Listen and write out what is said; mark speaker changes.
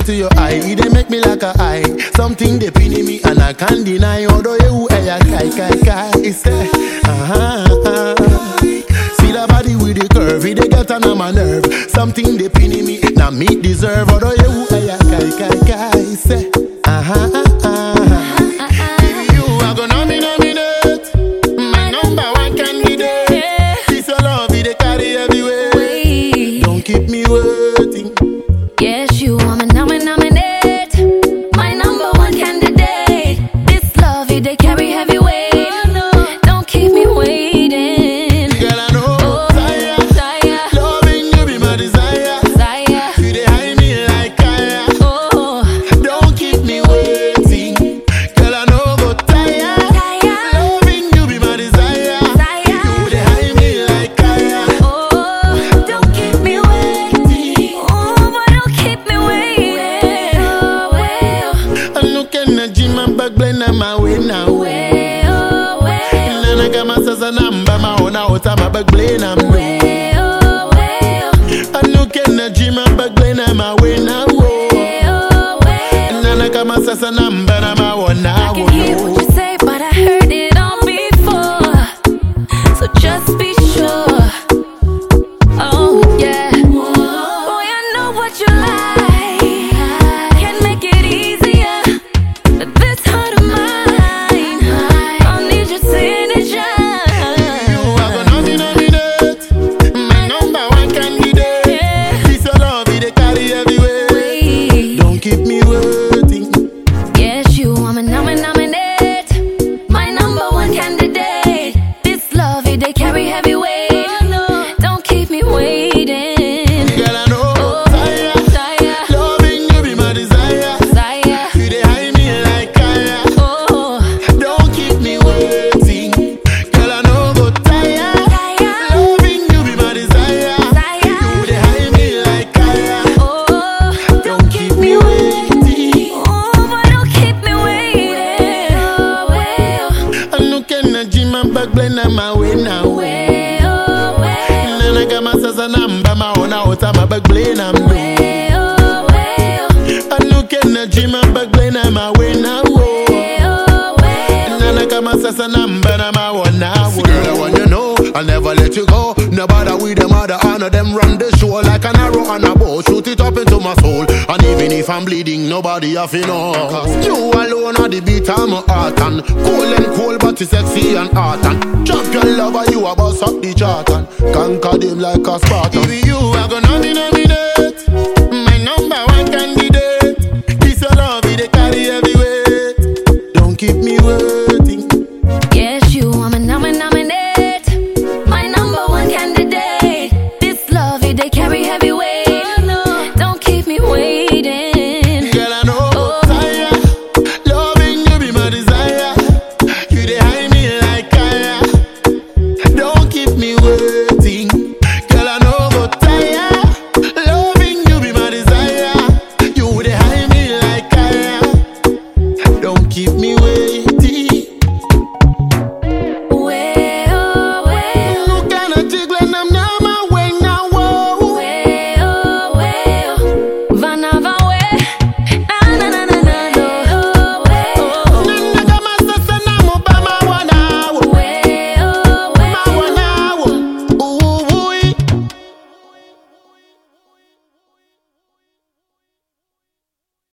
Speaker 1: into your eye, it dey make me like a eye. Something they pinning me and I can't deny. Although you a kai. It's there. See the body with the curve, it dey get on my nerve. Something they pinning me, now me deserve. Although you a kai. It's there. You are gonna nominate my number one candidate. This your love, it dey carry everywhere. Don't keep me waiting.
Speaker 2: Yes, you want me nominate my number one candidate. This love, it they carry heavy weight. Don't keep me waiting.
Speaker 1: Girl, I know, desire. Loving you be my desire. You dey hide me like fire. Don't keep me waiting. Girl, I know, go tire. Loving you be my desire. You dey hide me like fire.
Speaker 2: Don't keep me waiting. But don't keep me waiting.
Speaker 1: I'm looking at Jim and back blind on my way now. And I got my sister number, my own out of my back blind I'm looking at Jim and back blind on my way now. And I got my sister number, my own now.
Speaker 2: I can hear what you say, but I heard it all before. So just be sure. Oh yeah. Boy, I know what you like. Can make it easier. But this heart of mine, I'll need your signature.
Speaker 1: You are gonna nominate my number one candidate. This your love, it dey carry everywhere. Don't keep me waiting.
Speaker 2: Yes, you want me nominate my number one candidate. This love, it they carry heavy weight. Don't keep me waiting.
Speaker 1: Girl, I know, desire. Loving you be my desire. You dey hide me like fire. Don't keep me waiting. Girl, I know, go tire. Loving you be my desire. You dey hide me like fire. Don't keep me waiting.
Speaker 2: But don't keep me waiting.
Speaker 1: I'm looking at Jim and back blind on my way now. And I got my sister number, my own out of my back blind I'm looking at Jim and back blind on my way now. And I got my sister number, my own now. Girl, I want you know, I'll never let you go. Nobody with them other honor them run the show like an arrow on a bow. Shoot it up into my soul. And even if I'm bleeding, nobody have to know. Cause you alone are the beat of my heart. And cold, but it's sexy and hot. And champion lover, you a boss up the chart. And conquer them like a Spartan. Baby, you are gonna nominate my number one candidate.